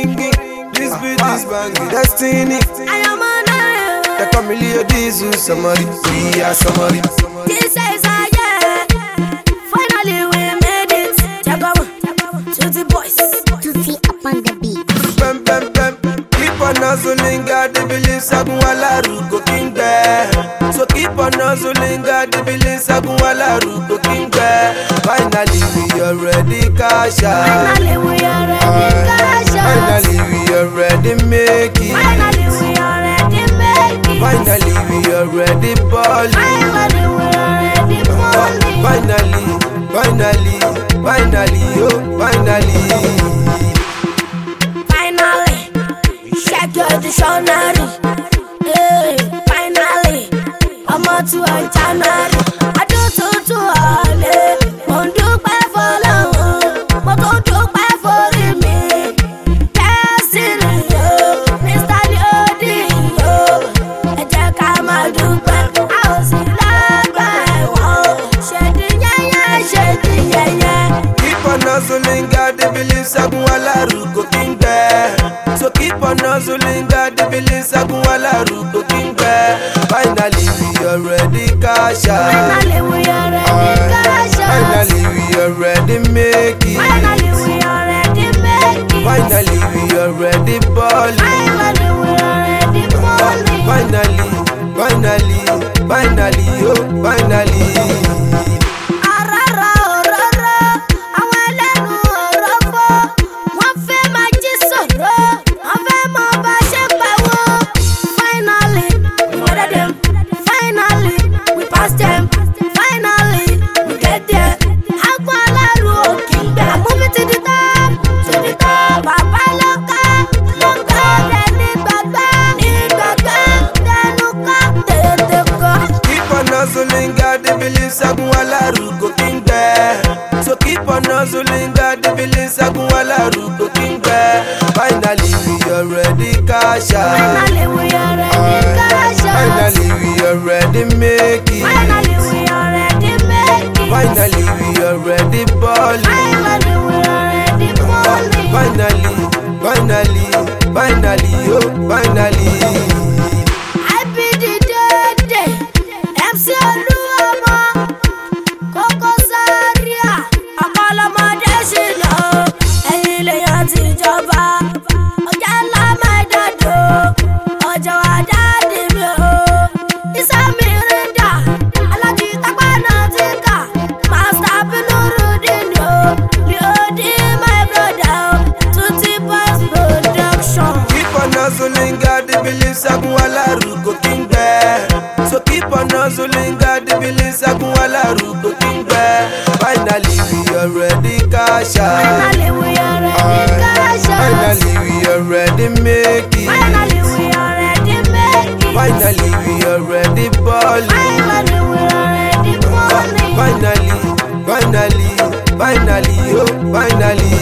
ringing. This beat is banging. Destiny. I am on air. The familiar diesel summary. We are summary. This is a yeah. Finally we made it. Jagawa. To the boys. Tutti up on the beat. Bam bam bam. Keep on hustling, God, the believe Sagunwala Rugo King Bear. So keep on hustling, God, the believe Sagunwala Rugo King Bear. Finally we are ready, cash out. Finally we are ready, cash out. Finally we are ready, make it. Finally we are ready, make it. Finally we are ready, balling. Finally we are ready, balling. Finally, finally, finally, oh, finally. Check your dictionary. Hey, finally, I'm out to a January. I do to all. Won't do bad for long. But don't do bad for me. Destiny, yo. Mr. Leodio. I just come out do bad. I was in love by one. Shedding, yeah, shedding, yeah. Keep on hustling, God, the believe Sagunwala Rugo King Bear. So keep on hustling, God, the believe Sagunwala Rugo King Bear. Finally we are ready, cash out. Finally we are ready, cash out. Finally we are ready, make it. Finally we are ready, make it. Finally we are ready, balling. Finally we are ready, balling. Finally, finally, finally, oh, finally. Arara, ororo, àwọn ẹlẹ́nu ọ̀rọ̀ fọ́. Wọ́n fẹ́ máa jí sọ̀rọ̀. Wọ́n fẹ́ mọ bá ṣe pawó. Finally, we murder them. Finally, we pass them. Finally, we get there. Àgbọn alárù òkè ń gbà. Moving to the top, to the top. Bàbá lọ́kà, lọ́kà rẹ̀ ní gbàgbá. Ní gbàgbá, dẹnu kọ́, tètè kọ́. Keep on hustling, God, the believe Sagunwala Rugo King Bear. So keep on hustling, God, the believe Sagunwala Rugo King Bear. Finally we are ready, cash out. Finally, we are ready, cash out. Finally we are ready, make it. Finally, we are ready, make it. Finally we are ready, balling. Finally, we are ready, balling. Finally, finally, finally, oh, finally. Happy the day, MC Oluomo, Koko Zaria, Ọmọlọmọdé ṣìnà, ẹ̀yin lèèyàn tìjọba, ọjà ńlá máa dàdó, ọjọ́ àdáàdì mi o, Isami Rinda, Alájí Tápá náà ti kà, Master Pinurudin o, Leodi my brother o, Tutti Boys production. Keep on hustling, God, the believe Sagunwala Rugo King Bear. So keep on hustling, God, the believe Sagunwala Rugo King Bear. Finally we are ready, cash out. Finally, we are ready, cash out. Finally we are ready, make it. Finally, we are ready, make it. Finally we are ready, balling. Finally, we are ready, balling. Finally, finally, finally, oh, finally.